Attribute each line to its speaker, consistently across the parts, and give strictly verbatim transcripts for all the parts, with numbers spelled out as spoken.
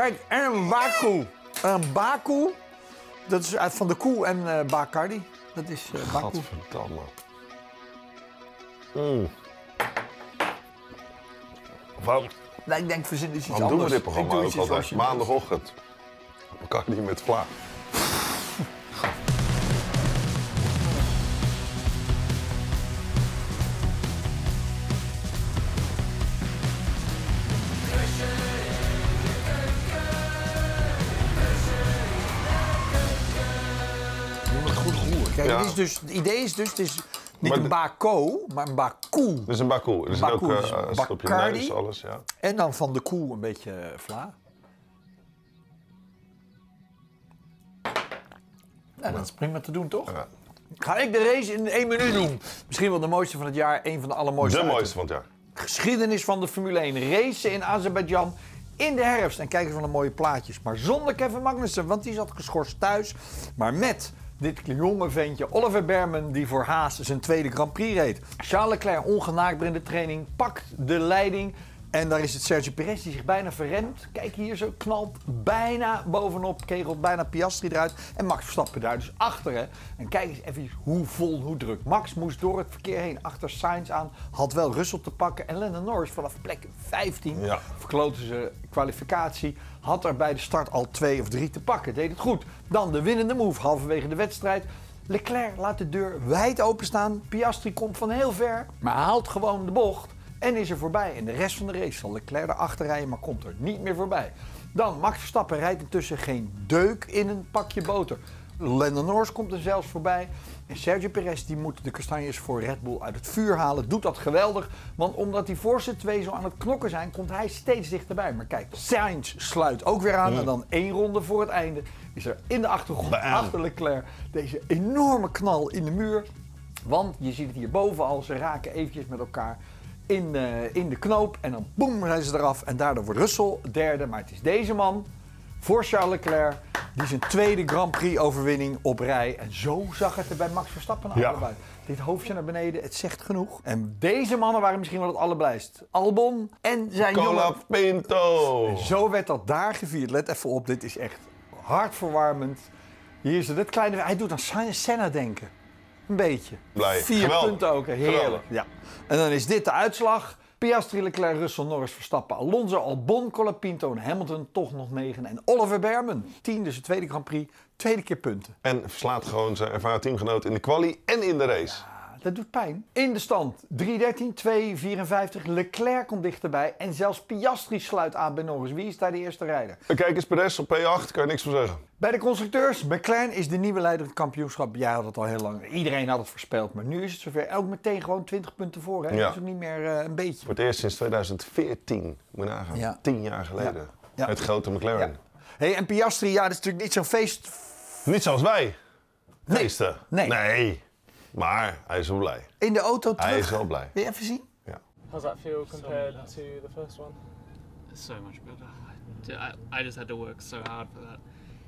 Speaker 1: Kijk, en een Baku. Een Baku, dat is uit van de koe en uh, Bacardi. Dat is uh, Baku.
Speaker 2: Gadverdamme. Mm. Waarom,
Speaker 1: Nou, ik denk, verzin is iets
Speaker 2: waarom
Speaker 1: anders.
Speaker 2: doen we dit programma ook altijd?
Speaker 1: Je
Speaker 2: Maandagochtend. Bacardi met vla.
Speaker 1: Kijk,
Speaker 2: Ja.
Speaker 1: het, is dus, het idee is dus, het is niet
Speaker 2: Maar
Speaker 1: een
Speaker 2: de-
Speaker 1: Bako, maar een Baku.
Speaker 2: Dat is een Baku. Er zit ook
Speaker 1: Baku,
Speaker 2: uh,
Speaker 1: dus
Speaker 2: een stop op je
Speaker 1: Bacardi.
Speaker 2: neus, alles, ja.
Speaker 1: En dan van de koe een beetje uh, vla. Ja, dat is prima te doen, toch?
Speaker 2: Ja.
Speaker 1: Ga ik de race in één minuut doen. Misschien wel de mooiste van het jaar, een van de allermooiste.
Speaker 2: De
Speaker 1: uit
Speaker 2: mooiste van het jaar.
Speaker 1: geschiedenis van de Formule één. Racen in Azerbeidzjan in de herfst. En kijken van de mooie plaatjes. Maar zonder Kevin Magnussen, want die zat geschorst thuis. Maar met dit jonge ventje, Oliver Bearman, die voor Haas zijn tweede Grand Prix reed. Charles Leclerc, ongenaakbaar in de training, pakt de leiding. En daar is het Sergio Perez die zich bijna verremt. Kijk hier zo, knalt bijna bovenop, kegelt bijna Piastri eruit. En Max Verstappen daar dus achter. Hè. En kijk eens even hoe vol, hoe druk. Max moest door het verkeer heen achter Sainz aan. Had wel Russell te pakken. En Lando Norris vanaf plek vijftien,
Speaker 2: Ja.
Speaker 1: verkloten ze kwalificatie. Had er bij de start al twee of drie te pakken. Deed het goed. Dan de winnende move, halverwege de wedstrijd. Leclerc laat de deur wijd openstaan. Piastri komt van heel ver, maar haalt gewoon de bocht. En is er voorbij. En de rest van de race zal Leclerc erachter rijden, maar komt er niet meer voorbij. Dan Max Verstappen rijdt intussen geen deuk in een pakje boter. Lando Norris komt er zelfs voorbij. En Sergio Perez die moet de kastanjes voor Red Bull uit het vuur halen. Doet dat geweldig. Want omdat die voorste twee zo aan het knokken zijn, komt hij steeds dichterbij. Maar kijk, Sainz sluit ook weer aan.
Speaker 2: Mm.
Speaker 1: En dan één ronde voor het einde is er in de achtergrond
Speaker 2: Bam.
Speaker 1: achter Leclerc deze enorme knal in de muur. Want je ziet het hierboven al, ze raken eventjes met elkaar in, uh, in de knoop. En dan boem, zijn ze eraf. En daardoor wordt Russell derde. Maar het is deze man, voor Charles Leclerc, die zijn tweede Grand Prix overwinning op rij. En zo zag het er bij Max Verstappen
Speaker 2: Ja.
Speaker 1: uit. Dit hoofdje naar beneden, het zegt genoeg. En deze mannen waren misschien wel het allerblijst. Albon en zijn
Speaker 2: Cola
Speaker 1: jongen.
Speaker 2: Pinto.
Speaker 1: Zo werd dat daar gevierd. Let even op, dit is echt hartverwarmend. Hier is het, dit kleine, hij doet aan Senna denken. Een beetje.
Speaker 2: Blij.
Speaker 1: Vier
Speaker 2: Geweldig.
Speaker 1: punten ook, hè. Heerlijk.
Speaker 2: Geweldig.
Speaker 1: Ja. En dan is dit de uitslag. Piastri, Leclerc, Russell, Norris, Verstappen, Alonso, Albon, Colapinto en Hamilton toch nog negen. En Oliver Bearman, tien, dus de tweede Grand Prix, tweede keer punten.
Speaker 2: En verslaat gewoon zijn ervaren teamgenoot in de quali en in de race.
Speaker 1: Ah, dat doet pijn. In de stand drie dertien, twee vierenvijftig. Leclerc komt dichterbij. En zelfs Piastri sluit aan bij Norris. Wie is daar de eerste rijder?
Speaker 2: En kijk eens, Perez op P acht, kan je niks van zeggen.
Speaker 1: Bij de constructeurs, McLaren is de nieuwe leider van het kampioenschap. Jij had het al heel lang. Iedereen had het voorspeld. Maar nu is het zover. Ook meteen gewoon twintig punten voor. Hè?
Speaker 2: Ja.
Speaker 1: Dat is ook niet meer uh, een beetje.
Speaker 2: Voor het eerst sinds tweeduizend veertien, moet je nagaan.
Speaker 1: Ja.
Speaker 2: Tien jaar geleden.
Speaker 1: Ja. Ja.
Speaker 2: Het grote McLaren.
Speaker 1: Ja. Hey, en Piastri, ja, dat is natuurlijk niet zo'n feest.
Speaker 2: Niet zoals wij.
Speaker 1: Nee.
Speaker 2: Feesten.
Speaker 1: Nee.
Speaker 2: nee. Maar hij is wel blij.
Speaker 1: In de auto terug.
Speaker 2: Hij is wel blij.
Speaker 1: Wil je even zien?
Speaker 2: Ja.
Speaker 3: How's that feel compared to the first one?
Speaker 4: So much better. I, I just had to work so hard for that.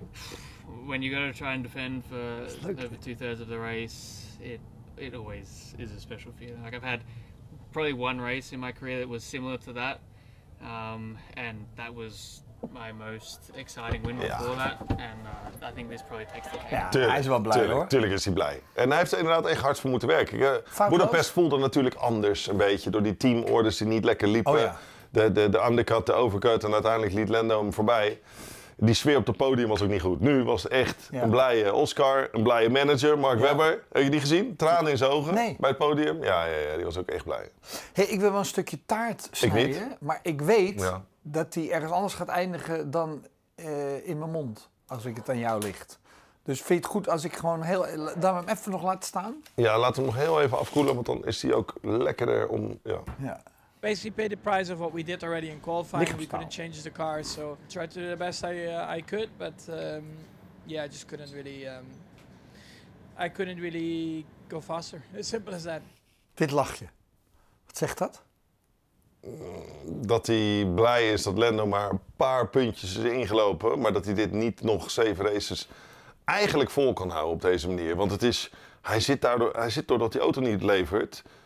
Speaker 4: When you got to try and defend for over two thirds of the race, it it always is a special feeling. Like I've had probably one race in my career that was similar to that, um, and that was my most exciting win
Speaker 2: Ja.
Speaker 4: before that. And uh, I think this probably takes the cake.
Speaker 1: Ja,
Speaker 2: Tuurlijk,
Speaker 1: hij is wel blij
Speaker 2: tuurlijk,
Speaker 1: hoor.
Speaker 2: Tuurlijk is hij blij. En hij heeft er inderdaad echt hard voor moeten werken. Uh,
Speaker 1: Foutloos?
Speaker 2: Budapest voelde natuurlijk anders een beetje. Door die teamorders die niet lekker liepen.
Speaker 1: Oh ja.
Speaker 2: de, de, de undercut, de overcut en uiteindelijk liet Lando hem voorbij. Die sfeer op het podium was ook niet goed. Nu was het echt
Speaker 1: Ja.
Speaker 2: een blije Oscar, een blije manager. Mark
Speaker 1: Ja.
Speaker 2: Webber, heb je die gezien? Tranen in zijn ogen
Speaker 1: Nee.
Speaker 2: bij het podium. Ja, ja, ja, die was ook echt blij.
Speaker 1: Hey, ik wil wel een stukje taart snijden. Maar ik weet
Speaker 2: Ja.
Speaker 1: dat die ergens anders gaat eindigen dan uh, in mijn mond. Als ik het aan jou ligt. Dus vind je het goed als ik gewoon heel... Dan hem even nog laat staan?
Speaker 2: Ja, laten we hem nog heel even afkoelen, want dan is hij ook lekkerder om... Ja.
Speaker 1: Ja.
Speaker 3: Basically paid the price of what we did already in qualifying. We
Speaker 1: Lichaamstaal.
Speaker 3: couldn't change the car, so tried to do the best I uh, I could, but um, yeah, I just couldn't really. Um, I couldn't really go faster. As simple as that.
Speaker 1: Dit lachje. Wat zegt dat?
Speaker 2: Dat hij blij is dat Lando maar een paar puntjes is ingelopen. Maar dat hij dit niet nog zeven races eigenlijk vol kan houden op deze manier. Want het is, hij zit daardoor, hij zit doordat die auto niet levert.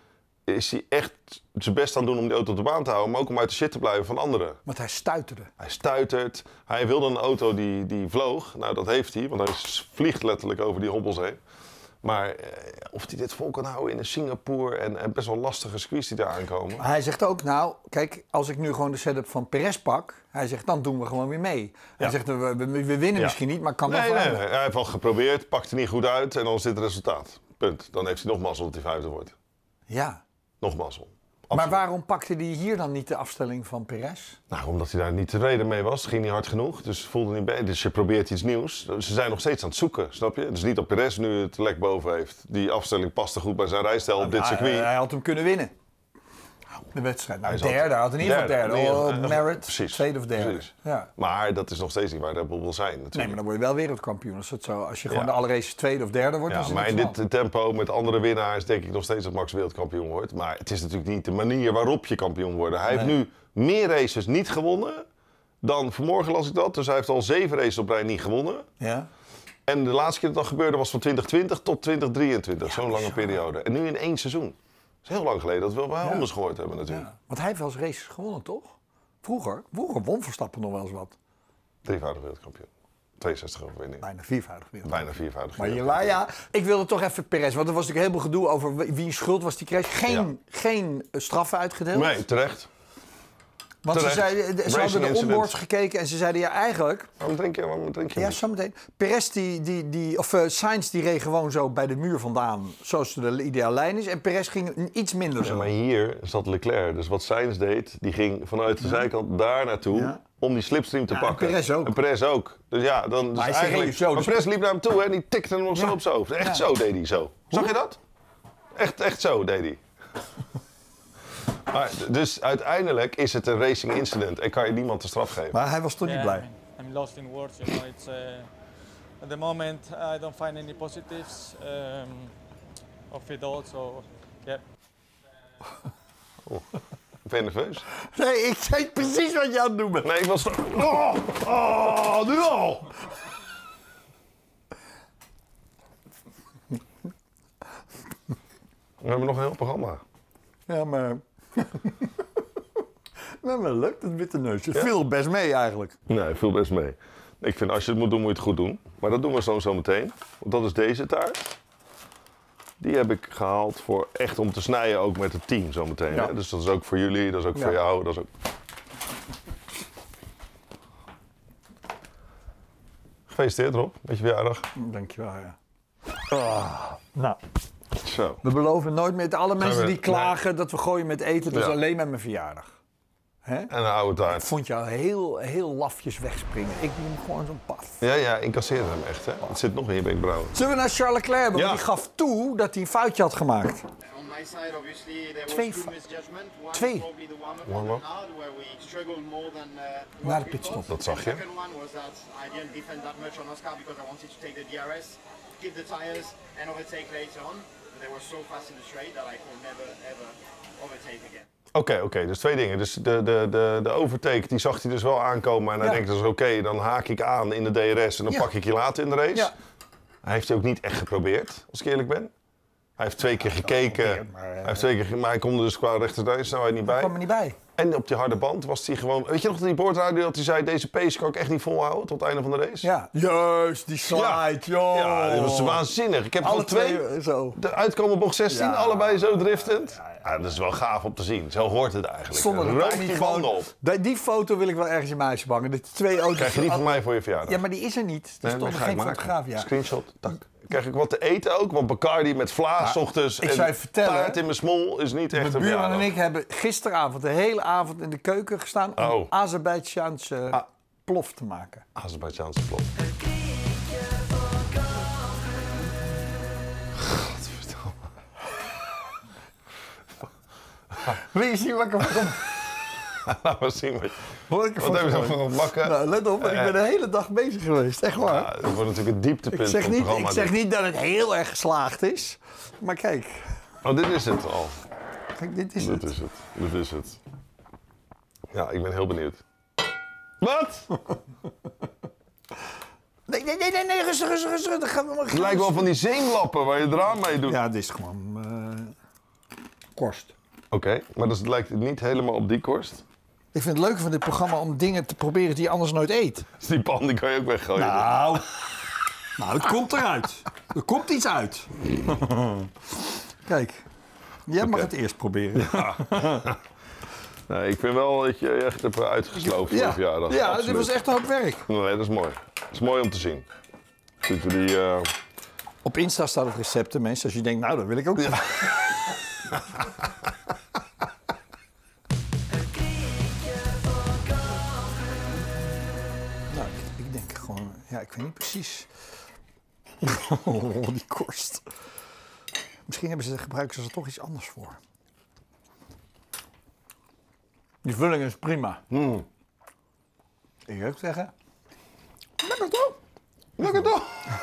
Speaker 2: is hij echt zijn best aan het doen om die auto op de baan te houden. Maar ook om uit de shit te blijven van anderen.
Speaker 1: Want hij stuiterde.
Speaker 2: Hij stuitert. Hij wilde een auto die, die vloog. Nou, dat heeft hij. Want hij vliegt letterlijk over die hobbels heen. Maar eh, of hij dit vol kan houden in Singapore en, en best wel lastige circuits die daar aankomen.
Speaker 1: Maar hij zegt ook, nou, kijk, als ik nu gewoon de setup van Perez pak, hij zegt, dan doen we gewoon weer mee. Hij
Speaker 2: Ja.
Speaker 1: zegt, we, we, we winnen
Speaker 2: Ja.
Speaker 1: misschien niet, maar kan wel
Speaker 2: Nee, nee,
Speaker 1: veranderen.
Speaker 2: nee. Hij heeft al geprobeerd, pakt er niet goed uit en dan is dit het resultaat. Punt. Dan heeft hij nog mazzel dat hij vijfde wordt.
Speaker 1: Ja.
Speaker 2: Nog mazzel.
Speaker 1: Maar
Speaker 2: Absoluut.
Speaker 1: waarom pakte hij hier dan niet de afstelling van Perez?
Speaker 2: Nou, omdat hij daar niet tevreden mee was. Het ging niet hard genoeg, dus voelde niet bij. Dus je probeert iets nieuws. Ze zijn nog steeds aan het zoeken, snap je? Dus niet dat Perez nu het lek boven heeft. Die afstelling paste goed bij zijn rijstijl op dit
Speaker 1: Nou,
Speaker 2: circuit.
Speaker 1: Hij, hij had hem kunnen winnen. De wedstrijd. Nou,
Speaker 2: Hij zat-
Speaker 1: derde, hij had in ieder geval derde.
Speaker 2: derde.
Speaker 1: Oh,
Speaker 2: Nee,
Speaker 1: merit,
Speaker 2: precies.
Speaker 1: tweede of derde.
Speaker 2: Precies.
Speaker 1: Ja.
Speaker 2: Maar dat is nog steeds niet waar Red Bull wil zijn natuurlijk.
Speaker 1: Nee, maar dan word je wel wereldkampioen. Als, het zo, als je gewoon
Speaker 2: Ja.
Speaker 1: de alle races tweede of derde wordt, dan
Speaker 2: Ja,
Speaker 1: is het
Speaker 2: maar in
Speaker 1: niks
Speaker 2: dit tempo met andere winnaars denk ik nog steeds dat Max wereldkampioen wordt. Maar het is natuurlijk niet de manier waarop je kampioen wordt. Hij heeft
Speaker 1: Nee.
Speaker 2: nu meer races niet gewonnen dan vanmorgen las ik dat. Dus hij heeft al zeven races op rij niet gewonnen.
Speaker 1: Ja.
Speaker 2: En de laatste keer dat dat gebeurde was van twintig twintig tot twintig drieëntwintig. Zo'n lange
Speaker 1: bizar.
Speaker 2: periode. En nu in één seizoen. Dat is heel lang geleden dat we wel anders gehoord hebben natuurlijk.
Speaker 1: Ja. Want hij heeft wel eens races gewonnen, toch? Vroeger. Vroeger won Verstappen nog wel eens wat.
Speaker 2: Drievoudig wereldkampioen. tweeënzestig overwinningen.
Speaker 1: Bijna viervoudig weer.
Speaker 2: Bijna viervoudig
Speaker 1: Maar, je,
Speaker 2: wereldkampioen.
Speaker 1: maar ja, ik wilde toch even Perez, want er was natuurlijk heel veel gedoe over wie- wie schuld was die crash. Geen, geen eh, straffen uitgedeeld.
Speaker 2: Nee, terecht.
Speaker 1: want ze,
Speaker 2: terecht.
Speaker 1: zeiden, de- ze
Speaker 2: Racing
Speaker 1: hadden de
Speaker 2: incident.
Speaker 1: onboards gekeken en ze zeiden ja eigenlijk,
Speaker 2: Waarom drink je, waarom drink je
Speaker 1: ja
Speaker 2: niet?
Speaker 1: zometeen, Perez die, die, die, of uh, Sainz die reed gewoon zo bij de muur vandaan, zoals de ideale lijn is. En Perez ging een- iets minder
Speaker 2: Ja,
Speaker 1: zo.
Speaker 2: maar hier zat Leclerc. Dus wat Sainz deed, die ging vanuit de zijkant daar naartoe
Speaker 1: Ja.
Speaker 2: om die slipstream te
Speaker 1: Ja, en
Speaker 2: pakken.
Speaker 1: Perez ook.
Speaker 2: En Perez ook. Dus ja, dan dus
Speaker 1: Maar hij
Speaker 2: eigenlijk...
Speaker 1: reed zo,
Speaker 2: maar
Speaker 1: dus-
Speaker 2: Perez liep naar hem toe en die tikte hem nog zo
Speaker 1: Ja.
Speaker 2: op zijn hoofd. Echt
Speaker 1: Ja.
Speaker 2: zo deed hij zo. Zag je dat? Echt, echt zo deed hij. Maar, dus uiteindelijk is het een racing incident en kan je niemand de straf geven.
Speaker 1: Maar hij was toch niet
Speaker 3: Yeah,
Speaker 1: blij.
Speaker 3: I mean, I'm lost in words. You know, it's uh, at the moment I don't find any positives um, of it all. So, yeah.
Speaker 2: Ben je nerveus?
Speaker 1: Nee, ik zei precies wat je aan het doen bent.
Speaker 2: Nee, ik was... Oh, oh, nu al! We hebben nog een heel programma.
Speaker 1: Ja, maar... nou, maar lukt het witte neusje. Het viel best mee eigenlijk.
Speaker 2: Nee, viel best mee. Ik vind als je het moet doen, moet je het goed doen. Maar dat doen we zo, zo meteen. Want dat is deze taart. Die heb ik gehaald voor echt om te snijden ook met het team zometeen.
Speaker 1: Ja.
Speaker 2: Hè? Dus dat is ook voor jullie, dat is ook
Speaker 1: Ja.
Speaker 2: voor jou. Dat is ook... Gefeliciteerd Rob, met je verjaardag.
Speaker 1: Dankjewel, ja. Ah, nou,
Speaker 2: Zo.
Speaker 1: we beloven nooit meer. Alle mensen
Speaker 2: we-
Speaker 1: die klagen dat we gooien met eten, dat is
Speaker 2: Ja.
Speaker 1: alleen met mijn verjaardag. Hè?
Speaker 2: En een oude
Speaker 1: Ik
Speaker 2: taart.
Speaker 1: vond jou heel, heel lafjes wegspringen. Ik doe hem gewoon zo'n paf.
Speaker 2: Ja, ja, incasseer hem echt. Hè? Het zit nog in je wenkbrauwen.
Speaker 1: Zullen we naar Charles Leclerc? Want
Speaker 2: Ja.
Speaker 1: die gaf toe dat hij een foutje had gemaakt.
Speaker 5: On my side, obviously, there was
Speaker 1: Twee
Speaker 5: two
Speaker 1: fa-
Speaker 5: misjudgment. One
Speaker 1: twee.
Speaker 5: is probably the warm-up
Speaker 2: Warm-up.
Speaker 5: on hard, where we struggled more than uh,
Speaker 1: Na
Speaker 5: what
Speaker 1: de
Speaker 5: we
Speaker 1: pitstop.
Speaker 5: thought.
Speaker 2: Dat zag je.
Speaker 5: The second one was that I didn't defend that much on Oscar because I wanted to take the D R S, keep the tires, and overtake later on. But they were so fast in the straight that I could never, ever overtake again.
Speaker 2: Oké, oké, dus twee dingen. Dus de, de, de, de overtake, die zag hij dus wel aankomen. En hij
Speaker 1: Ja.
Speaker 2: denkt dus oké, dan haak ik aan in de D R S en dan
Speaker 1: Ja.
Speaker 2: pak ik je later in de race.
Speaker 1: Ja.
Speaker 2: Hij heeft hij ook niet echt geprobeerd, als ik eerlijk ben. Hij heeft twee keer gekeken,
Speaker 1: geprobeerd, maar, eh,
Speaker 2: hij heeft twee keer, ge- maar hij kon er dus qua rechtersnelheid niet
Speaker 1: Daar
Speaker 2: bij.
Speaker 1: kwam er niet bij.
Speaker 2: En op die harde band was hij gewoon... Weet je nog die boordradio dat hij zei... Deze pace kan ik echt niet volhouden tot het einde van de race?
Speaker 1: Ja. Juist, die slide, joh.
Speaker 2: Ja, dat was waanzinnig. Ik heb
Speaker 1: Alle
Speaker 2: gewoon twee...
Speaker 1: twee zo.
Speaker 2: De uitkomen bocht zestien,
Speaker 1: Ja.
Speaker 2: allebei zo driftend. Ja, dat is wel gaaf om te zien. Zo hoort het eigenlijk.
Speaker 1: Zonder dat
Speaker 2: Rook
Speaker 1: hij niet
Speaker 2: die
Speaker 1: gewoon...
Speaker 2: banden op.
Speaker 1: Die, die foto wil ik wel ergens in mijn huis hangen. Dat die twee auto's...
Speaker 2: Krijg je niet van mij voor je verjaardag.
Speaker 1: Ja, maar die is er niet. Er
Speaker 2: Nee,
Speaker 1: stond
Speaker 2: dat
Speaker 1: er
Speaker 2: ga ik
Speaker 1: geen
Speaker 2: maken.
Speaker 1: fotograaf, ja.
Speaker 2: Screenshot, tak. Krijg ik wat te eten ook? Want Bacardi met vla, 's ochtends
Speaker 1: ik
Speaker 2: en
Speaker 1: zou je vertellen,
Speaker 2: taart in mijn smol is niet echt
Speaker 1: Mijn
Speaker 2: een
Speaker 1: buurman en
Speaker 2: verjaardag.
Speaker 1: ik hebben gisteravond de hele avond in de keuken gestaan... om
Speaker 2: Oh.
Speaker 1: Azerbeidzjaanse
Speaker 2: Ah.
Speaker 1: plof te maken.
Speaker 2: Azerbeidzjaanse plot. Godverdomme.
Speaker 1: Wil je zien wat ik ervan kom?
Speaker 2: Laten we zien wat,
Speaker 1: Wat ik
Speaker 2: wat
Speaker 1: ervan
Speaker 2: hebben ze
Speaker 1: kom?
Speaker 2: van bakken.
Speaker 1: Nou, let op, ik ben de hele dag bezig geweest. Echt waar.
Speaker 2: Ja, dat wordt natuurlijk het dieptepunt
Speaker 1: ik zeg,
Speaker 2: van het
Speaker 1: niet,
Speaker 2: programma.
Speaker 1: ik zeg
Speaker 2: dit.
Speaker 1: niet dat het heel erg geslaagd is. Maar kijk,
Speaker 2: Oh, dit is het al.
Speaker 1: kijk dit is
Speaker 2: Dit
Speaker 1: het.
Speaker 2: is het. Dit is het. Ja, ik ben heel benieuwd. Wat?
Speaker 1: Nee, nee, nee, nee, nee, rustig, rustig, rustig. Dat gaat nog
Speaker 2: Het lijkt wel van die zeemlappen waar je eraan mee doet.
Speaker 1: Ja, dit is gewoon eh, korst.
Speaker 2: okay, maar dat lijkt niet helemaal op die korst.
Speaker 1: Ik vind het leuke van dit programma om dingen te proberen die je anders nooit eet.
Speaker 2: Dus die pan die kan je ook weggooien.
Speaker 1: Nou, nou het komt eruit. Er komt iets uit. Kijk, jij mag
Speaker 2: Oké.
Speaker 1: het eerst proberen.
Speaker 2: Ja. Nee, ik vind wel dat je echt hebt uitgesloofd voor
Speaker 1: Ja,
Speaker 2: je verjaardag.
Speaker 1: ja dit
Speaker 2: Absoluut.
Speaker 1: was echt een hoop werk.
Speaker 2: Nee, dat is mooi. Dat is mooi om te zien. Ziet we die... Uh...
Speaker 1: Op Insta staat het recept, mensen. Als je denkt, nou, dat wil ik ook. Ja. nou, ik, ik denk gewoon... Ja, ik weet niet precies. Oh, die korst. Misschien hebben ze, gebruiken ze er toch iets anders voor. Die vulling is prima.
Speaker 2: Mm.
Speaker 1: Ik wil ook zeggen... Lekker toch?
Speaker 2: Lekker toch?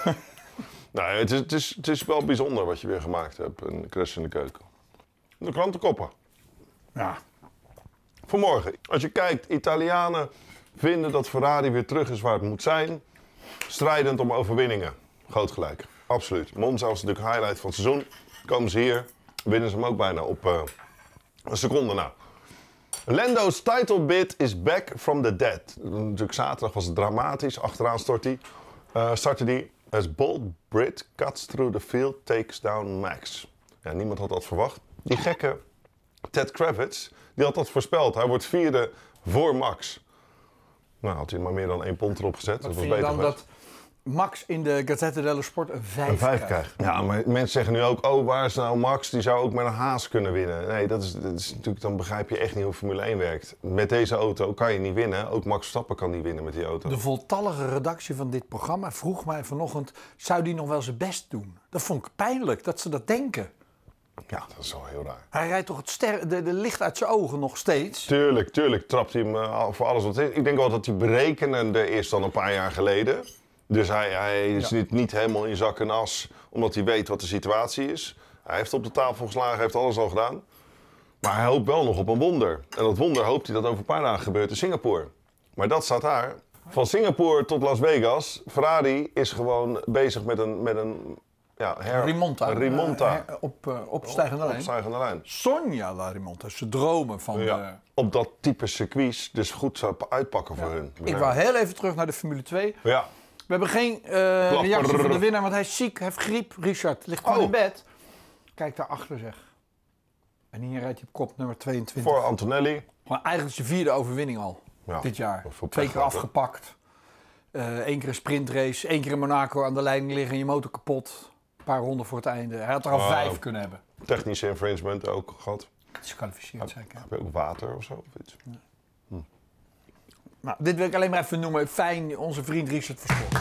Speaker 2: Nee, het is, het, is, het is wel bijzonder wat je weer gemaakt hebt. Een crash in de keuken. De krantenkoppen.
Speaker 1: Ja.
Speaker 2: Vanmorgen. Als je kijkt, Italianen vinden dat Ferrari weer terug is waar het moet zijn. Strijdend om overwinningen. Groot gelijk. Absoluut. Monza was natuurlijk highlight van het seizoen. Komen ze hier, winnen ze hem ook bijna op uh, een seconde na. Lando's title bid is back from the dead. Natuurlijk zaterdag was het dramatisch. Achteraan stort hij. Uh, startte hij. As bold Brit cuts through the field, takes down Max. Ja, niemand had dat verwacht. Die gekke Ted Kravitz, die had dat voorspeld. Hij wordt vierde voor Max. Nou, had hij maar meer dan één pond erop gezet.
Speaker 1: Wat
Speaker 2: dat was
Speaker 1: vind je
Speaker 2: beter
Speaker 1: dan
Speaker 2: geweest.
Speaker 1: dat Max in de Gazzetta dello Sport een vijf,
Speaker 2: Een vijf
Speaker 1: krijgt?
Speaker 2: krijgt. Ja, maar mensen zeggen nu ook, oh, waar is nou Max? Die zou ook met een Haas kunnen winnen. Nee, dat is, dat is natuurlijk, dan begrijp je echt niet hoe Formule één werkt. Met deze auto kan je niet winnen. Ook Max Verstappen kan niet winnen met die auto.
Speaker 1: De voltallige redactie van dit programma vroeg mij vanochtend... zou die nog wel zijn best doen? Dat vond ik pijnlijk, dat ze dat denken.
Speaker 2: Ja, dat is wel heel raar.
Speaker 1: Hij rijdt toch het ster de, de licht uit zijn ogen nog steeds?
Speaker 2: Tuurlijk, tuurlijk trapt hij hem uh, voor alles wat het is. Ik denk wel dat hij berekenende is dan een paar jaar geleden. Dus hij, hij is
Speaker 1: Ja.
Speaker 2: niet, niet helemaal in zak en as, omdat hij weet wat de situatie is. Hij heeft op de tafel geslagen, heeft alles al gedaan. Maar hij hoopt wel nog op een wonder. En dat wonder hoopt hij dat over een paar dagen gebeurt in Singapore. Maar dat staat daar. Van Singapore tot Las Vegas. Ferrari is gewoon bezig met een... Met een ja, her,
Speaker 1: Rimonta.
Speaker 2: Een Rimonta.
Speaker 1: Eh, her- op, uh, opstijgende lijn.
Speaker 2: Opstijgende lijn.
Speaker 1: Sonja La Rimonta. Ze dromen van
Speaker 2: Ja.
Speaker 1: de...
Speaker 2: Op dat type circuits dus goed zou uitpakken voor hun.
Speaker 1: Ik wou heel even terug naar de Formule twee.
Speaker 2: Ja.
Speaker 1: We hebben geen uh, reactie van de winnaar, want hij is ziek, hij heeft griep. Richard ligt gewoon
Speaker 2: Oh.
Speaker 1: in bed. Kijk daarachter zeg. En hier rijdt hij op kop nummer tweeëntwintig.
Speaker 2: Voor Antonelli.
Speaker 1: Gewoon eigenlijk zijn vierde overwinning al
Speaker 2: Ja,
Speaker 1: dit jaar.
Speaker 2: voor
Speaker 1: Twee
Speaker 2: pech
Speaker 1: keer
Speaker 2: gehad, hè?
Speaker 1: afgepakt. Eén keer een sprintrace. Één keer in Monaco aan de leiding liggen en je motor kapot. Een paar ronden voor het einde. Hij had er al
Speaker 2: Wow.
Speaker 1: vijf kunnen hebben.
Speaker 2: Technische infringement ook gehad.
Speaker 1: Disqualificeerd zeker.
Speaker 2: Heb je ook water of zo? Of iets?
Speaker 1: Nou, dit wil ik alleen maar even noemen. Fijn, onze vriend Richard Versport.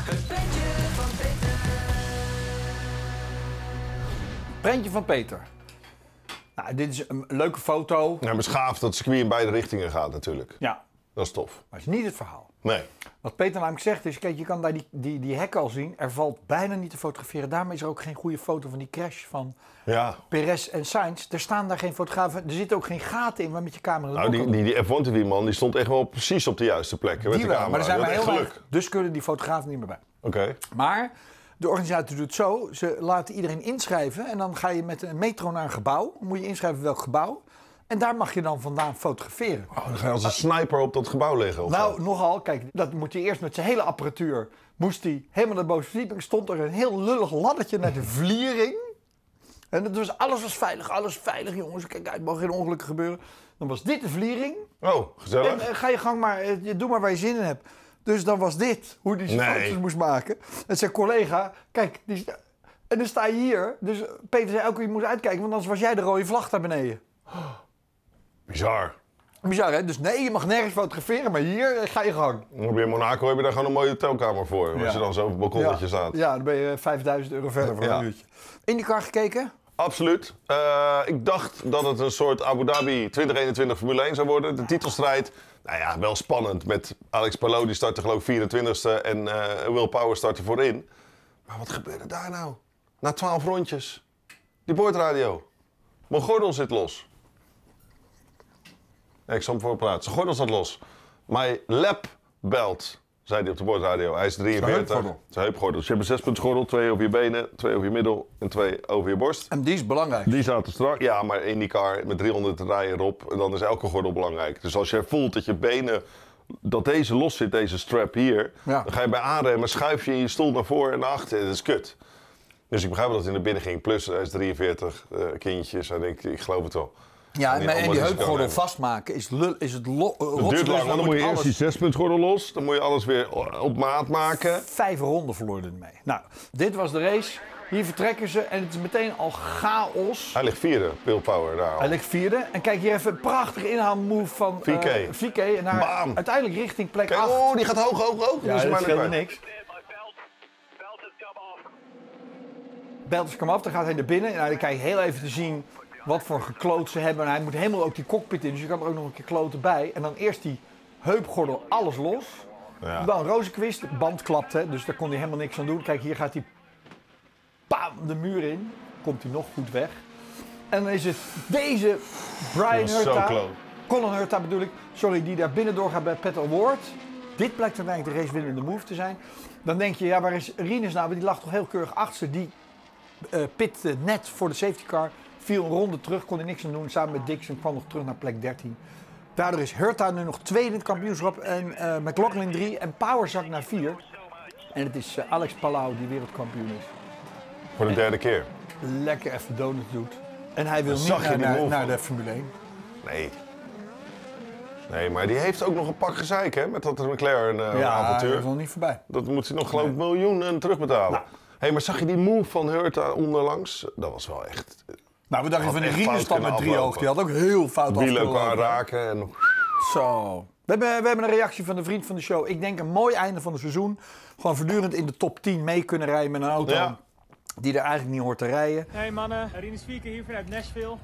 Speaker 1: Prentje van Peter. Nou, dit is een leuke foto.
Speaker 2: Ja, beschaafd dat het circuit in beide richtingen gaat natuurlijk.
Speaker 1: Ja,
Speaker 2: Dat is tof.
Speaker 1: maar het is niet het verhaal.
Speaker 2: Nee.
Speaker 1: Wat Peter namelijk zegt is, kijk, je kan daar die, die, die hekken al zien. Er valt bijna niet te fotograferen. Daarmee is er ook geen goede foto van die crash van
Speaker 2: Ja.
Speaker 1: Perez en Sainz. Er staan daar geen fotografen. Er zitten ook geen gaten in waar met je camera
Speaker 2: Nou, die, die, die F één T V-man die stond echt wel precies op de juiste plekken. met
Speaker 1: die
Speaker 2: de
Speaker 1: wel,
Speaker 2: camera.
Speaker 1: maar er zijn
Speaker 2: Die
Speaker 1: maar
Speaker 2: had
Speaker 1: heel
Speaker 2: echt
Speaker 1: weinig. Dus kunnen die fotografen niet meer bij.
Speaker 2: Oké.
Speaker 1: Maar de organisatie doet het zo. Ze laten iedereen inschrijven. En dan ga je met een metro naar een gebouw. Dan moet je inschrijven welk gebouw. En daar mag je dan vandaan fotograferen.
Speaker 2: Oh, dan ga je als een sniper op dat gebouw liggen. Of
Speaker 1: Nou,
Speaker 2: zo.
Speaker 1: nogal. Kijk, dat moet hij eerst met zijn hele apparatuur. Moest hij helemaal naar de bovenste verdieping. Stond er een heel lullig laddertje naar de vliering. En dat was, alles was veilig. Alles veilig, jongens. Kijk uit, mag geen ongelukken gebeuren. Dan was dit de vliering.
Speaker 2: Oh, gezellig.
Speaker 1: En eh, ga je gang maar. eh, Doe maar waar je zin in hebt. Dus dan was dit hoe hij zijn
Speaker 2: Nee.
Speaker 1: foto's moest maken. En zijn collega, kijk, die, sta- en dan sta je hier. Dus Peter zei elke keer, je moet uitkijken, want anders was jij de rode vlag daar beneden.
Speaker 2: Bizar.
Speaker 1: Bizar, hè? Dus nee, je mag nergens fotograferen, maar hier eh, ga je gang.
Speaker 2: Op in Monaco heb je daar gewoon een mooie hotelkamer voor.
Speaker 1: Ja.
Speaker 2: Als je dan zo op het balkonnetje staat.
Speaker 1: Ja, dan ben je vijfduizend euro verder voor
Speaker 2: Ja.
Speaker 1: een uurtje. IndyCar gekeken?
Speaker 2: Absoluut. Uh, ik dacht dat het een soort Abu Dhabi twintig eenentwintig Formule één zou worden. De titelstrijd, nou ja, wel spannend. Met Alex Palou, die startte geloof ik vierentwintigste en uh, Will Power startte voorin. Maar wat gebeurde daar nou? Na twaalf rondjes. Die boordradio. Mijn gordel zit los. Nee, ik zal hem voor praten. Zijn gordel zat los. My lap belt zei hij op de bordradio. Hij is drieënveertig.
Speaker 1: heupgordel.
Speaker 2: Zijn heupgordel. Dus je hebt een zespuntsgordel, twee over je benen, twee over je middel en twee over je borst.
Speaker 1: En die is belangrijk.
Speaker 2: Die zaten strak. Ja, maar IndyCar met driehonderd rijen erop, en dan is elke gordel belangrijk. Dus als je voelt dat je benen, dat deze los zit, deze strap hier,
Speaker 1: Ja.
Speaker 2: dan ga je bij aanremmen, schuif je in je stoel naar voren en naar achteren. Dat is kut. Dus ik begrijp wel dat het in de binnen ging. Plus, hij is drieënveertig, uh, kindjes, en ik, ik geloof het wel.
Speaker 1: Ja, en,
Speaker 2: die
Speaker 1: en die
Speaker 2: allemaal
Speaker 1: heupgordel
Speaker 2: risico
Speaker 1: vastmaken is, lul, is het lo, uh,
Speaker 2: Het duurt lang, want dan moet je eerst die zespuntsgordel los. Dan moet je alles weer op maat maken.
Speaker 1: Vijf ronden verloor dit mee. Nou, dit was de race. Hier vertrekken ze en het is meteen al chaos.
Speaker 2: Hij ligt vierde, Bill Power daar al.
Speaker 1: Hij ligt vierde. En kijk hier even een prachtige inhaalmove van
Speaker 2: V K.
Speaker 1: uh, V K. En naar,
Speaker 2: Bam.
Speaker 1: uiteindelijk richting plek
Speaker 2: Kijk,
Speaker 1: acht.
Speaker 2: oh, die gaat hoog, hoog, hoog.
Speaker 1: Ja,
Speaker 2: Die is
Speaker 1: dat
Speaker 2: bijna
Speaker 1: scheelde
Speaker 2: kwijt.
Speaker 1: niks. Belters kwam af, dan gaat hij naar binnen. Nou, dan krijg je heel even te zien wat voor gekloot ze hebben. En hij moet helemaal ook die cockpit in, dus je kan er ook nog een keer kloten bij. En dan eerst die heupgordel, alles los.
Speaker 2: Ja.
Speaker 1: Dan Rozenquist, de band klapt, hè, dus daar kon hij helemaal niks aan doen. Kijk, hier gaat hij bam, de muur in. Komt hij nog goed weg. En dan is het deze Brian
Speaker 2: Dat was zo
Speaker 1: Hurta,
Speaker 2: close.
Speaker 1: Colin Hurta bedoel ik, sorry, die daar binnen doorgaat bij Pat Award. Dit blijkt uiteindelijk de racewinnende move te zijn. Dan denk je, ja, waar is Rinus nou? Want die lag toch heel keurig achter. Die uh, pit uh, net voor de safety car. Viel een ronde terug, kon hij niks aan doen. Samen met Dixon kwam nog terug naar plek dertien. Daardoor is Hurta nu nog tweede in het kampioenschap. En uh, McLaughlin drie. En Power zakt naar vier. En het is uh, Alex Palau die wereldkampioen is.
Speaker 2: Voor de derde keer.
Speaker 1: Lekker even donut doet. En hij wil
Speaker 2: Dat
Speaker 1: niet
Speaker 2: zag je
Speaker 1: naar,
Speaker 2: die
Speaker 1: naar,
Speaker 2: move
Speaker 1: naar
Speaker 2: van.
Speaker 1: de Formule één.
Speaker 2: Nee. Nee, maar die heeft ook nog een pak gezeik, hè? Met dat McLaren uh,
Speaker 1: Ja, hij
Speaker 2: avontuur.
Speaker 1: is nog niet voorbij.
Speaker 2: Dat moet hij nog, geloof ik, miljoenen terugbetalen.
Speaker 1: Nou.
Speaker 2: Hey, maar zag je die move van Hurta onderlangs? Dat was wel echt...
Speaker 1: Nou, we dachten
Speaker 2: Had
Speaker 1: van de
Speaker 2: echt
Speaker 1: Rinus
Speaker 2: fout
Speaker 1: dan met
Speaker 2: kunnen
Speaker 1: drie oog.
Speaker 2: aflopen.
Speaker 1: Die had ook heel fout
Speaker 2: Wielen
Speaker 1: afgelopen.
Speaker 2: elkaar raken en...
Speaker 1: Zo. We hebben, we hebben een reactie van de vriend van de show. Ik denk een mooi einde van het seizoen. Gewoon voortdurend in de top tien mee kunnen rijden met een auto
Speaker 2: Ja.
Speaker 1: die er eigenlijk niet hoort te rijden.
Speaker 6: Hey mannen, Rinus Vierke hier vanuit Nashville.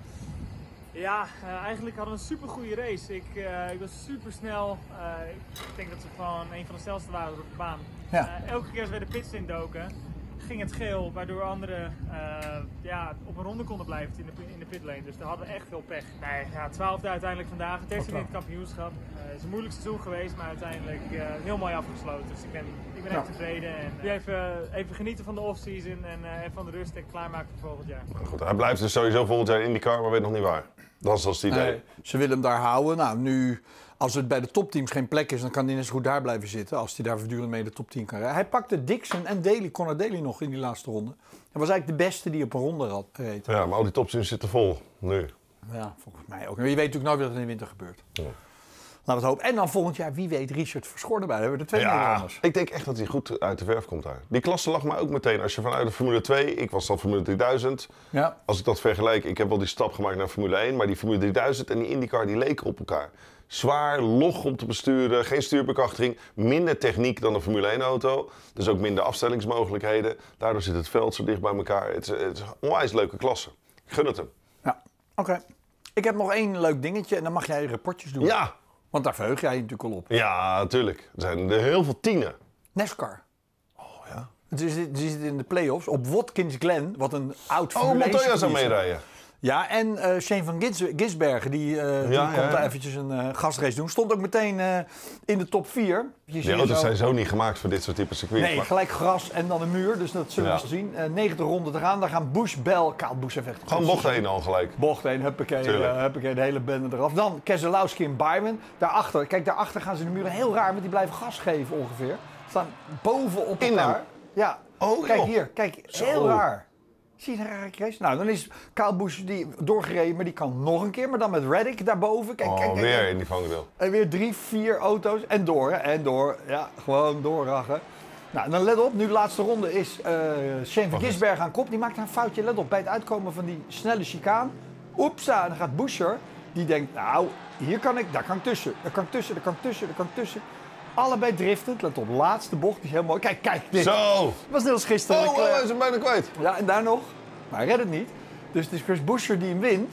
Speaker 6: Ja, uh, eigenlijk hadden we een super goede race. Ik, uh, ik was super snel. Uh, ik denk dat ze gewoon een van de snelste waren op de baan.
Speaker 1: Ja.
Speaker 6: Uh, elke keer als wij de pits indoken, ging het geel, waardoor anderen uh, ja, op een ronde konden blijven in de, in de pitlane. Dus daar hadden we echt veel pech. Nee, ja, twaalfde uiteindelijk vandaag. Het eerste in het kampioenschap. Uh, het is een moeilijk seizoen geweest, maar uiteindelijk uh, heel mooi afgesloten. Dus ik ben, ik ben echt
Speaker 1: Ja.
Speaker 6: tevreden. En nu even, even genieten van de off-season en, uh, en van de rust en klaarmaken voor volgend jaar.
Speaker 2: Goed, hij blijft dus sowieso volgend jaar in IndyCar, maar weet nog niet waar. Dat is als het idee.
Speaker 1: Nee, ze willen hem daar houden. Nou, nu, als het bij de topteams geen plek is, dan kan hij net zo goed daar blijven zitten. Als hij daar voortdurend mee de top tien kan rijden. Hij pakte Dixon en Daly, Conor Daly nog in die laatste ronde. Hij was eigenlijk de beste die op een ronde had- reed.
Speaker 2: Ja, maar al die topteams zitten vol, nu.
Speaker 1: Ja, volgens mij ook. Maar je weet natuurlijk nooit wat er in de winter gebeurt.
Speaker 2: Ja.
Speaker 1: Laten we het hopen. En dan volgend jaar, wie weet, Richard Verschoor erbij. Dan hebben we er twee
Speaker 2: Ja,
Speaker 1: Nederlanders.
Speaker 2: ik denk echt dat hij goed uit de verf komt daar. Die klasse lag mij ook meteen. Als je vanuit de Formule twee, ik was dan Formule drieduizend.
Speaker 1: Ja.
Speaker 2: Als ik dat vergelijk, ik heb wel die stap gemaakt naar Formule één. Maar die Formule drieduizend en die IndyCar, die leken op elkaar. Zwaar, log om te besturen, geen stuurbekrachtiging. Minder techniek dan een Formule één auto. Dus ook minder afstellingsmogelijkheden. Daardoor zit het veld zo dicht bij elkaar. Het is, het is een onwijs leuke klasse. Ik gun het hem.
Speaker 1: Ja, oké. Ik heb nog één leuk dingetje en dan mag jij rapportjes doen.
Speaker 2: Ja,
Speaker 1: Want daar verheug jij je natuurlijk al op.
Speaker 2: ja, natuurlijk. Er zijn er heel veel tienen.
Speaker 1: NASCAR.
Speaker 2: Oh ja.
Speaker 1: Het is, het is in de play-offs op Watkins Glen, wat een oud
Speaker 2: Oh,
Speaker 1: Formule één
Speaker 2: Montoya zou
Speaker 1: circuit is.
Speaker 2: meerijden.
Speaker 1: Ja, en eh, Shane van Gis Gisbergen, die, eh, die
Speaker 2: Ja,
Speaker 1: komt
Speaker 2: ja, ja.
Speaker 1: daar eventjes een eh, gastrace doen. Stond ook meteen eh, in de top vier. Je
Speaker 2: Die
Speaker 1: ziet
Speaker 2: auto's
Speaker 1: zo-
Speaker 2: zijn zo niet gemaakt voor dit soort type circuits.
Speaker 1: Nee,
Speaker 2: maar-
Speaker 1: gelijk gras en dan een muur, dus dat zullen we
Speaker 2: Ja.
Speaker 1: eens zien. Uh, negentig ronden te gaan, daar gaan Bush, Bell, Kyle Busch heeft echt...
Speaker 2: Gewoon bocht heen al gelijk.
Speaker 1: Bocht heen, huppakee,
Speaker 2: Tuurlijk.
Speaker 1: uh, huppakee, de hele bende eraf. Dan Keselowski en Byron. Daarachter, kijk, daarachter gaan ze de muren heel raar, want die blijven gas geven ongeveer. Staan boven op
Speaker 2: In
Speaker 1: elkaar.
Speaker 2: hem?
Speaker 1: Ja,
Speaker 2: Oh,
Speaker 1: kijk
Speaker 2: joh.
Speaker 1: hier, kijk,
Speaker 2: Zo.
Speaker 1: heel raar. Zie je een rare race? Nou, dan is Kyle Busch die doorgereden, maar die kan nog een keer. Maar dan met Reddick daarboven. Kijk,
Speaker 2: Oh,
Speaker 1: kijk, kijk,
Speaker 2: weer
Speaker 1: kijk.
Speaker 2: in die vangrail.
Speaker 1: En weer drie, vier auto's. En door, hè, en door. Ja, gewoon doorrachen. Nou, dan let op, nu de laatste ronde is uh, Shane van
Speaker 2: Wacht eens.
Speaker 1: Gisbergen aan kop. Die maakt een foutje, let op, bij het uitkomen van die snelle chicaan. Oepsa, en dan gaat Buescher. Die denkt, nou, hier kan ik, daar kan ik tussen. Daar kan ik tussen, daar kan ik tussen, daar kan ik tussen. Allebei driftend, let op, laatste bocht, die is heel mooi. Kijk, kijk, dit.
Speaker 2: Zo!
Speaker 1: Was net als gisteren.
Speaker 2: Oh, oh,
Speaker 1: Leclerc.
Speaker 2: hij is hem bijna kwijt.
Speaker 1: Ja, en daar nog. Maar hij redt het niet. Dus het is Chris Buescher die hem wint.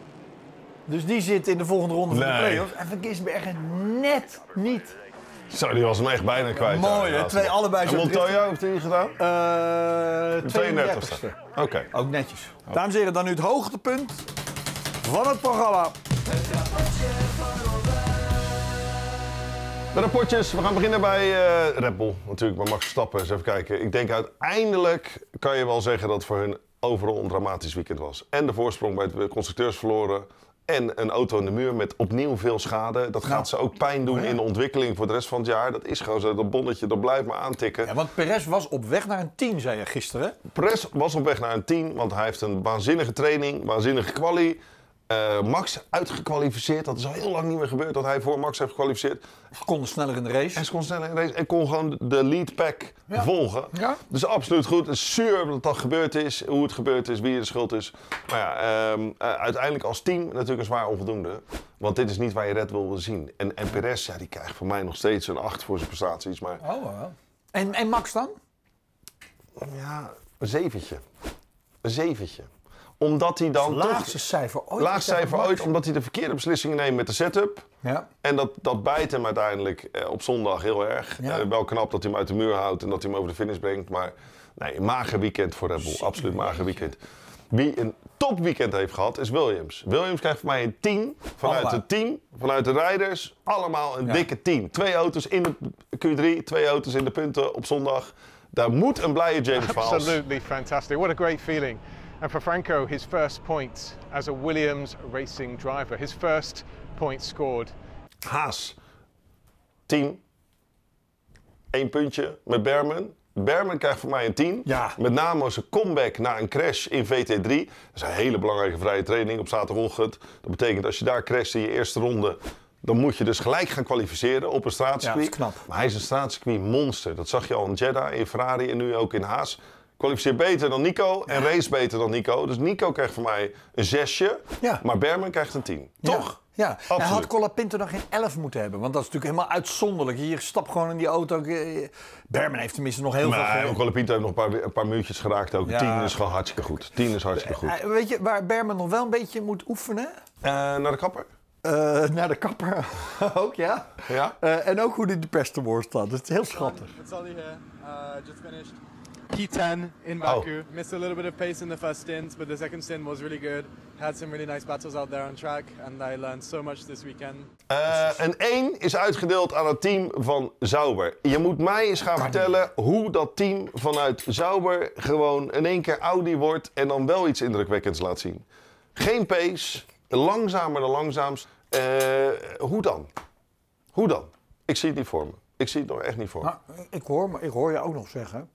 Speaker 1: Dus die zit in de volgende ronde van de
Speaker 2: Nee.
Speaker 1: play-offs. En Van Gisbergen net niet.
Speaker 2: Zo, die was hem echt bijna kwijt.
Speaker 1: Mooi,
Speaker 2: Ja,
Speaker 1: hè?
Speaker 2: inderdaad.
Speaker 1: Twee allebei
Speaker 2: En
Speaker 1: zo
Speaker 2: Montoya heeft hij gedaan?
Speaker 1: Uh,
Speaker 2: De
Speaker 1: tweeëndertigste.
Speaker 2: tweeëndertigste. Oké.
Speaker 1: Ook netjes. Dames en heren, dan nu het hoogtepunt van het programma.
Speaker 2: De rapportjes, we gaan beginnen bij uh, Red Bull natuurlijk, bij Max Verstappen. Eens even kijken. Ik denk uiteindelijk kan je wel zeggen dat het voor hun overal een dramatisch weekend was. En de voorsprong bij de constructeurs verloren. En een auto in de muur met opnieuw veel schade. Dat gaat nou, ze ook pijn doen oh ja. in de ontwikkeling voor de rest van het jaar. Dat is gewoon zo, dat bonnetje, dat blijft maar aantikken.
Speaker 1: Ja, want Perez was op weg naar een tien, zei je gisteren.
Speaker 2: Perez was op weg naar een tien, want hij heeft een waanzinnige training, waanzinnige quali. Uh, Max uitgekwalificeerd, dat is al heel lang niet meer gebeurd dat hij voor Max heeft gekwalificeerd.
Speaker 1: Ze konden sneller in de race.
Speaker 2: En ze kon sneller in de race en kon gewoon de lead pack ja. volgen.
Speaker 1: Ja.
Speaker 2: Dus absoluut goed. Het is zuur dat dat gebeurd is, hoe het gebeurd is, wie de schuld is. Maar ja, um, uh, uiteindelijk als team natuurlijk een zwaar onvoldoende. Want dit is niet waar je Red Bull wil zien. En, en Perez, ja, die krijgt voor mij nog steeds een acht voor zijn prestaties. Maar...
Speaker 1: Oh, wow. en, en Max dan?
Speaker 2: Ja, een zeventje. Een zeventje. Omdat hij dan
Speaker 1: toch...
Speaker 2: Laagste
Speaker 1: cijfer ooit.
Speaker 2: Laagste cijfer ooit, omdat hij de verkeerde beslissingen neemt met de setup.
Speaker 1: Ja.
Speaker 2: En dat, dat bijt hem uiteindelijk eh, op zondag heel erg.
Speaker 1: Ja.
Speaker 2: Uh, wel knap dat hij hem uit de muur houdt en dat hij hem over de finish brengt. Maar nee, mager weekend voor Red Bull. Zee, Absoluut mager weekend. Wie een topweekend heeft gehad is Williams. Williams krijgt voor mij een tien vanuit allemaal. Het team, vanuit de rijders. Allemaal een ja. dikke tien. Twee auto's in de Q drie, twee auto's in de punten op zondag. Daar moet een blije James Vowles.
Speaker 7: Absolutely fantastic. What a great feeling. And for Franco, his first point as a Williams racing driver. His first point scored.
Speaker 2: Haas, tien. Eén puntje met Berman. Berman krijgt voor mij een tien.
Speaker 1: Ja.
Speaker 2: Met name zijn comeback na een crash in V T drie. Dat is een hele belangrijke vrije training op zaterdagochtend. Dat betekent als je daar crasht in je eerste ronde... dan moet je dus gelijk gaan kwalificeren op een straatcircuit.
Speaker 1: Ja, dat is knap.
Speaker 2: Maar hij is een straatcircuit monster. Dat zag je al in Jeddah, in Ferrari en nu ook in Haas. Kwalificeert beter dan Nico en ja. race beter dan Nico. Dus Nico krijgt voor mij een zesje, ja. maar Berman krijgt een tien.
Speaker 1: Ja.
Speaker 2: Toch?
Speaker 1: Ja, absoluut. Hij had Colapinto dan geen elf moeten hebben. Want dat is natuurlijk helemaal uitzonderlijk. Je stapt gewoon in die auto. Berman heeft tenminste nog heel
Speaker 2: maar,
Speaker 1: veel...
Speaker 2: Colapinto heeft nog een paar, een paar muurtjes geraakt ook. Ja. tien is gewoon hartstikke goed. tien is hartstikke goed.
Speaker 1: Uh, weet je waar Berman nog wel een beetje moet oefenen?
Speaker 2: Uh, naar de kapper?
Speaker 1: Uh, naar de kapper ook, ja.
Speaker 2: ja?
Speaker 1: Uh, en ook hoe hij de pers te woord staat. Dat is heel schattig.
Speaker 8: It's Ollie here. Uh, just finished P ten in Baku. Oh. Missed a little bit of pace in the first stint, but the second stint was really good. Had some really nice battles out there on track, and I learned so much this weekend.
Speaker 2: Uh, een één is uitgedeeld aan het team van Sauber. Je moet mij eens gaan vertellen hoe dat team vanuit Sauber gewoon in één keer Audi wordt en dan wel iets indrukwekkends laat zien. Geen pace, langzamer dan langzaamst. Uh, hoe dan? Hoe dan? Ik zie het niet voor me. Ik zie het nog echt niet voor me.
Speaker 1: Nou, ik, hoor, ik hoor je ook nog zeggen...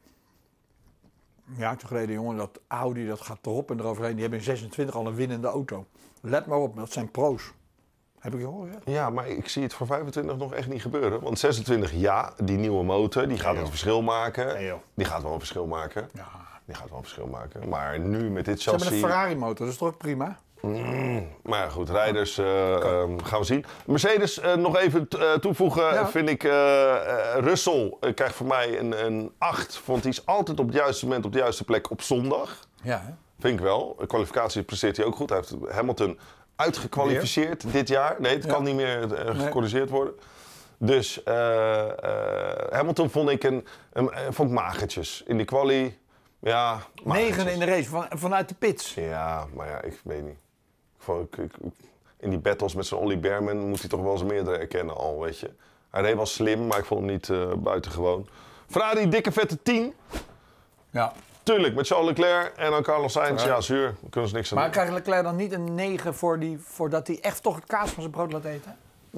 Speaker 1: Ja, toen geleden, jongen, dat Audi dat gaat erop en eroverheen. Die hebben in zesentwintig al een winnende auto. Let maar op, dat zijn pro's. Heb ik je gehoord? Ja?
Speaker 2: ja, maar ik zie het voor vijfentwintig nog echt niet gebeuren. Want zesentwintig, ja, die nieuwe motor, die gaat nee, een verschil maken. Nee, die gaat wel een verschil maken. Ja. Die gaat wel een verschil maken. Maar nu met dit chassis...
Speaker 1: Ze hebben een Ferrari-motor, dat is toch ook prima?
Speaker 2: Mm, maar ja, goed, rijders uh, uh, gaan we zien. Mercedes, uh, nog even t- uh, toevoegen, ja. vind ik, uh, uh, Russell uh, krijgt voor mij een, een acht, want die is altijd op het juiste moment op de juiste plek op zondag.
Speaker 1: Ja, hè?
Speaker 2: Vind ik wel. De kwalificatie presteert hij ook goed. Hij heeft Hamilton uitgekwalificeerd Weer? dit jaar. Nee, het ja. kan niet meer uh, gecorrigeerd nee. worden. Dus uh, uh, Hamilton vond ik, een, een, een, vond ik magertjes. In die quali, ja...
Speaker 1: Negen in de race, van, vanuit de pits.
Speaker 2: Ja, maar ja, ik weet niet. Ik, ik, in die battles met zijn Ollie Berman moet hij toch wel eens meerdere erkennen al, weet je. Hij reed wel slim, maar ik vond hem niet uh, buitengewoon. Ferrari, dikke vette tien.
Speaker 1: Ja.
Speaker 2: Tuurlijk, met Charles Leclerc en dan Carlos Sainz. Ja, zuur. Daar kunnen ze niks aan
Speaker 1: maar
Speaker 2: doen.
Speaker 1: krijgt Leclerc dan niet een negen voor die, voordat hij echt toch het kaas van zijn brood laat eten?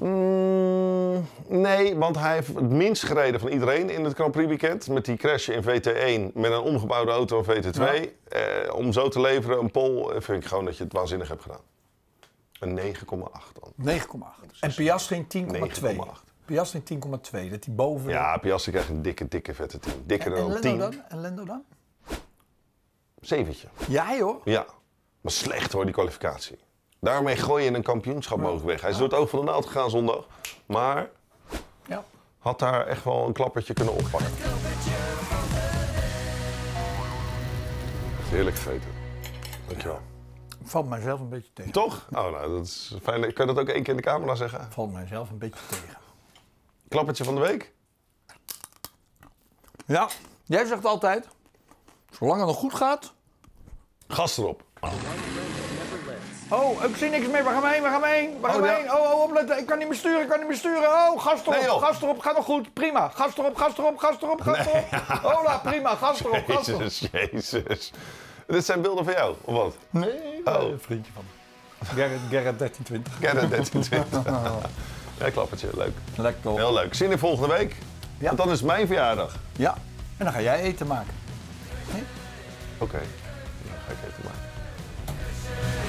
Speaker 2: Mm, nee, want hij heeft het minst gereden van iedereen in het Grand Prix weekend. Met die crash in V T één met een omgebouwde auto in V T twee. Ja. Eh, om zo te leveren, een pole, vind ik gewoon dat je het waanzinnig hebt gedaan. Een negen komma acht dan.
Speaker 1: negen komma acht. Dus en Piastri tien komma twee. Piastri tien komma twee, dat hij boven...
Speaker 2: Ja, Piastri krijgt een dikke, dikke vette tien. Dikker
Speaker 1: en, en
Speaker 2: dan
Speaker 1: Lando
Speaker 2: tien.
Speaker 1: Dan? En Lando dan?
Speaker 2: Zeventje.
Speaker 1: Ja, joh.
Speaker 2: Ja. Maar slecht hoor, die kwalificatie. Daarmee gooi je een kampioenschap mogelijk weg. Hij is door het oog van de naald gegaan zondag. Maar
Speaker 1: ja.
Speaker 2: had daar echt wel een klappertje kunnen oppakken. Heerlijk gegeten. Dankjewel.
Speaker 1: Valt mijzelf een beetje tegen.
Speaker 2: Toch? Oh, nou, dat is fijn. Kan je dat ook één keer in de camera zeggen?
Speaker 1: Valt mijzelf een beetje tegen.
Speaker 2: Klappertje van de week?
Speaker 1: Ja, jij zegt altijd, zolang het nog goed gaat...
Speaker 2: Gas erop.
Speaker 1: Oh, Oh, ik zie niks meer. We gaan heen, we gaan heen. We gaan
Speaker 2: Oh, ja.
Speaker 1: heen. Oh, oh, opletten. Ik kan niet meer sturen, ik kan niet meer sturen. Oh, gas erop,
Speaker 2: Nee, joh.
Speaker 1: gas erop. Gaat nog goed. Prima. Gas erop, gas erop, gas erop, gas erop. Hola, prima. Gas erop, gas erop.
Speaker 2: Jezus, jezus. Dit zijn beelden van jou, of wat?
Speaker 1: Nee,
Speaker 2: Oh.
Speaker 1: een vriendje van me. Gerrit, Gerrit dertien twintig.
Speaker 2: Gerrit dertien twintig. Ja, klappertje. Leuk.
Speaker 1: Lekker op.
Speaker 2: Heel leuk. Zin in volgende week.
Speaker 1: Ja.
Speaker 2: Want dan is mijn verjaardag.
Speaker 1: Ja, en dan ga jij eten maken.
Speaker 2: Oké. Dan ga ik even maken.